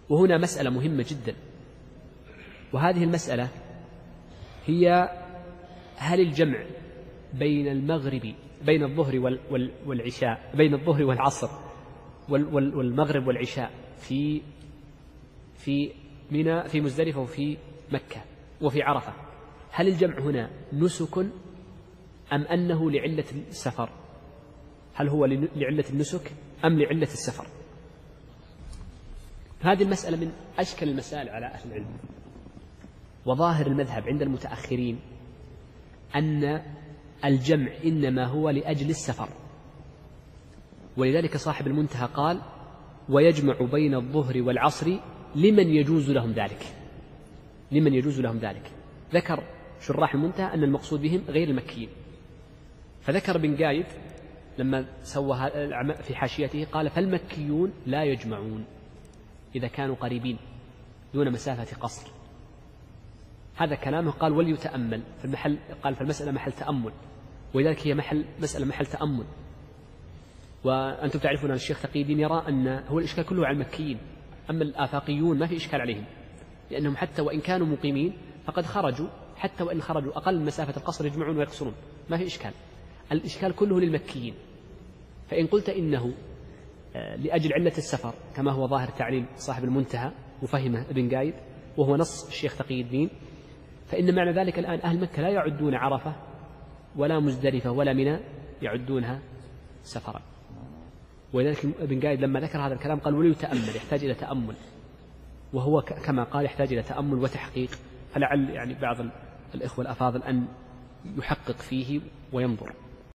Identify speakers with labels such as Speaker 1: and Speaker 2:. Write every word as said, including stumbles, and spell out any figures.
Speaker 1: وهنا مسألة مهمة جدا، وهذه المسألة هي هل الجمع بين المغرب بين الظهر والعشاء بين الظهر والعصر والمغرب والعشاء في في منى في مزدلفة وفي مكة وفي عرفة، هل الجمع هنا نسك أم أنه لعلة السفر؟ هل هو لعلة النسك أم لعلة السفر؟ هذه المسألة من أشكل المسائل على أهل العلم، وظاهر المذهب عند المتأخرين أن الجمع إنما هو لأجل السفر، ولذلك صاحب المنتهى قال ويجمع بين الظهر والعصر لمن يجوز لهم ذلك لمن يجوز لهم ذلك ذكر شراح المنتهى أن المقصود بهم غير المكيين، فذكر بن قايد لما سوى في حاشيته قال فالمكيون لا يجمعون إذا كانوا قريبين دون مسافة قصر. هذا كلامه قال وليتأمل في المحل، قال فالمسألة محل تأمل، ولذلك هي محل مسألة محل تأمل. وأنتم تعرفون أن الشيخ تقي الدين يرى أن هو الإشكال كله على المكيين، أما الآفاقيون ما في إشكال عليهم، لأنهم حتى وإن كانوا مقيمين فقد خرجوا، حتى وإن خرجوا أقل من مسافة القصر يجمعون ويقصرون، ما في إشكال. الإشكال كله للمكيين. فإن قلت إنه لأجل علة السفر كما هو ظاهر تعليل صاحب المنتهى وفهمه ابن قايد وهو نص الشيخ تقي الدين، فإن معنى ذلك الآن أهل مكة لا يعدون عرفة ولا مزدلفة ولا منى يعدونها سفرا. ولذلك ابن قايد لما ذكر هذا الكلام قال وليتأمل، يحتاج إلى تأمل، وهو كما قال يحتاج إلى تأمل وتحقيق، فلعل يعني بعض الإخوة الأفاضل أن يحقق فيه وينظر.